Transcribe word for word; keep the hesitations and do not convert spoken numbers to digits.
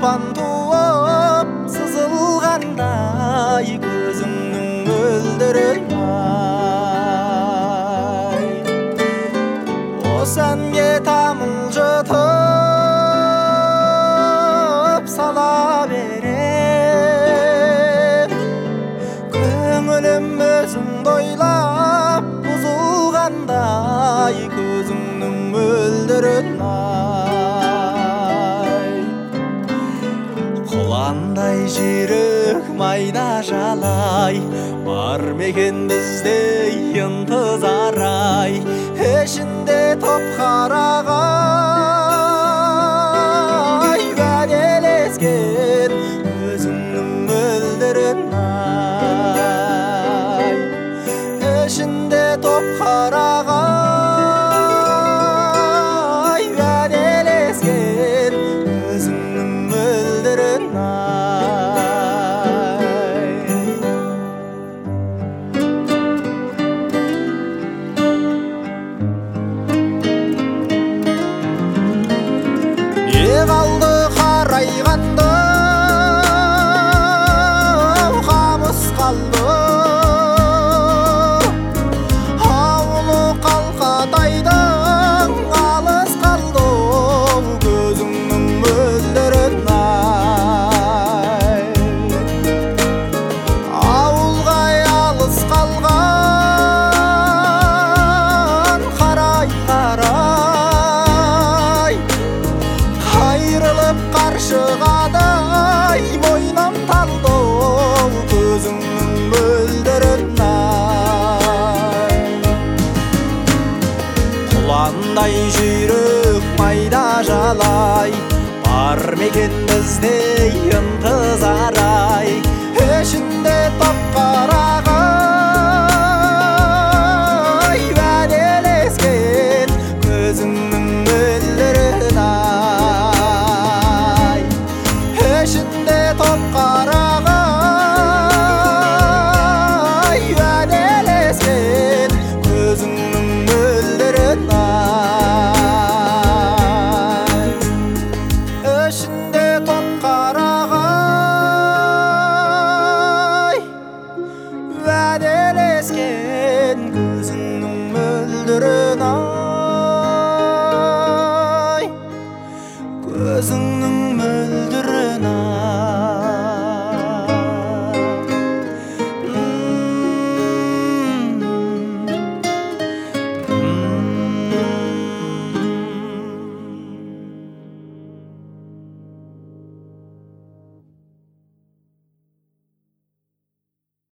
аспан туып сызылғандай көзіңнің мөлдірін ай. Осы әнге тамылжытып сала берем, көңілім өзіңді ойлап бұзылғандай көзіңнің мөлдірін ай. Құландай жүйрік майда жалай, бар мекен бізде ынтызар ай. Ішінде топ қарағай уәделескен өзіңнің мөлдірін ай. Ішінде топ қарағай уәделескен өзіңнің мөлдірін ай. Не қалды қарайғанды, қамыс қалды, ауылы қалқатайдың алыс қалды көзіңнің мөлдірін ай. Ауылға алыс қалған қарай қарай қайрылып қаршығадай мойнам талды көзіңнің мөлдірін ай. Құландай жүйрік майда жалай, бар мекен бізде ынтызар ай. Ішінде топ қарағай уәделескен көзіңнің мөлдірін ай. Ішінде топ қарағай уәделескен көзіңнің мөлдірін ай. Ішінде топ қарағай уәделескен көзіңнің мөлдірін ай.